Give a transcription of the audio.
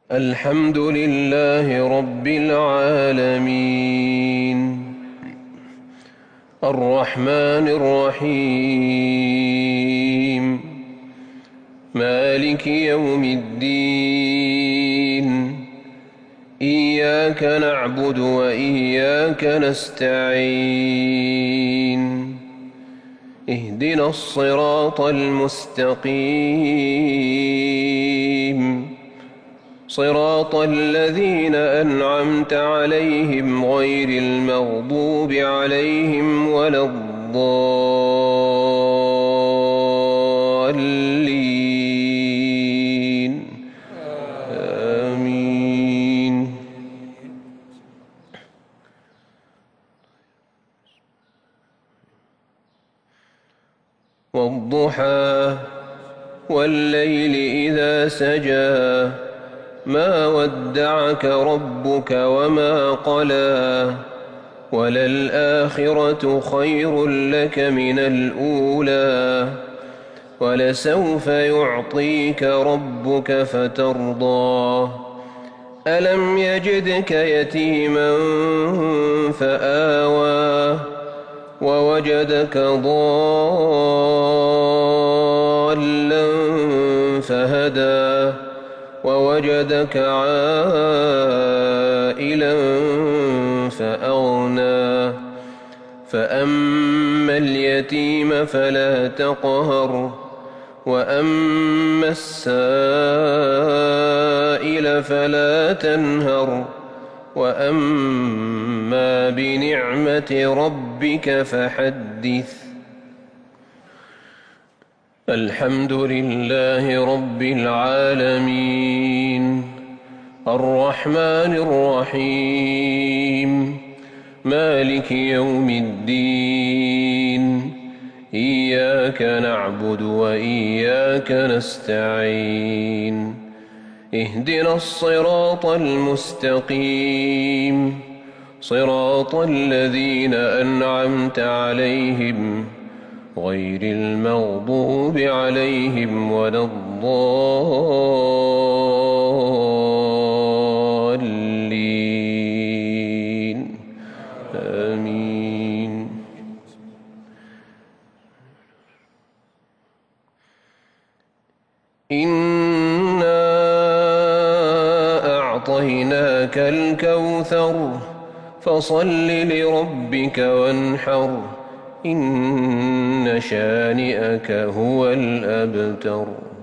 الحمد لله رب العالمين الرحمن الرحيم مالك يوم الدين إياك نعبد وإياك نستعين اهدنا الصراط المستقيم صراط الذين أنعمت عليهم غير المغضوب عليهم ولا الضالين آمين. والضحى والليل إذا سجى ما ودعك ربك وما قلى وللآخرة خير لك من الأولى ولسوف يعطيك ربك فترضى ألم يجدك يتيما فآوى ووجدك ضالا فهدى ووجدك عائلا فأغنى فأما اليتيم فلا تقهر وأما السائل فلا تنهر وأما بنعمة ربك فحدث. الحمد لله رب العالمين الرحمن الرحيم مالك يوم الدين إياك نعبد وإياك نستعين اهدنا الصراط المستقيم صراط الذين أنعمت عليهم غير المغضوب عليهم ولا الضالين آمين. إنا أعطيناك الكوثر فصل لربك وانحر إن شانئك هو الأبتر.